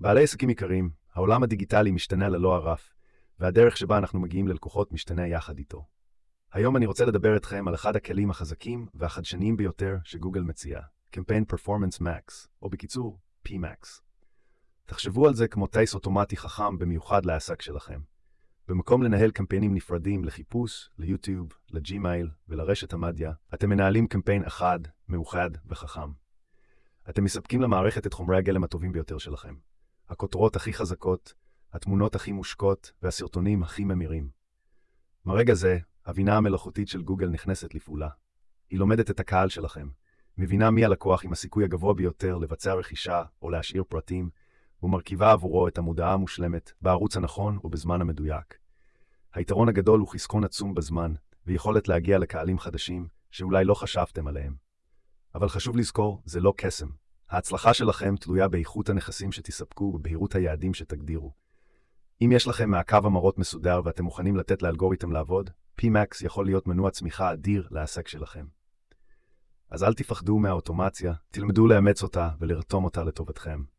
בעלי עסקים יקרים, העולם הדיגיטלי משתנה ללא הרף, והדרך שבה אנחנו מגיעים ללקוחות משתנה יחד איתו. היום אני רוצה לדבר איתכם על אחד הכלים החזקים והחדשניים ביותר שגוגל מציעה, Campaign Performance Max, או בקיצור, PMax. תחשבו על זה כמו טייס אוטומטי חכם במיוחד לעסק שלכם. במקום לנהל קמפיינים נפרדים לחיפוש, ליוטיוב, לג'ימייל ולרשת המדיה, אתם מנהלים קמפיין אחד, מאוחד וחכם. אתם מספקים למערכת את חומרי הגלם הטובים ביותר שלכם. הכותרות הכי חזקות, התמונות הכי מושקות והסרטונים הכי ממירים. מרגע זה, הבינה המלאכותית של גוגל נכנסת לפעולה. היא לומדת את הקהל שלכם, מבינה מי הלקוח עם הסיכוי הגבוה ביותר לבצע רכישה או להשאיר פרטים, ומרכיבה עבורו את המודעה המושלמת בערוץ הנכון ובזמן המדויק. היתרון הגדול הוא חסכון עצום בזמן, ויכולת להגיע לקהלים חדשים שאולי לא חשבתם עליהם. אבל חשוב לזכור, זה לא קסם. ההצלחה שלכם תלויה באיכות הנכסים שתספקו ובהירות היעדים שתגדירו. אם יש לכם מעקב המרות מסודר ואתם מוכנים לתת לאלגוריתם לעבוד, PMax יכול להיות מנוע צמיחה אדיר לעסק שלכם. אז אל תפחדו מהאוטומציה, תלמדו לאמץ אותה ולרתום אותה לטובתכם.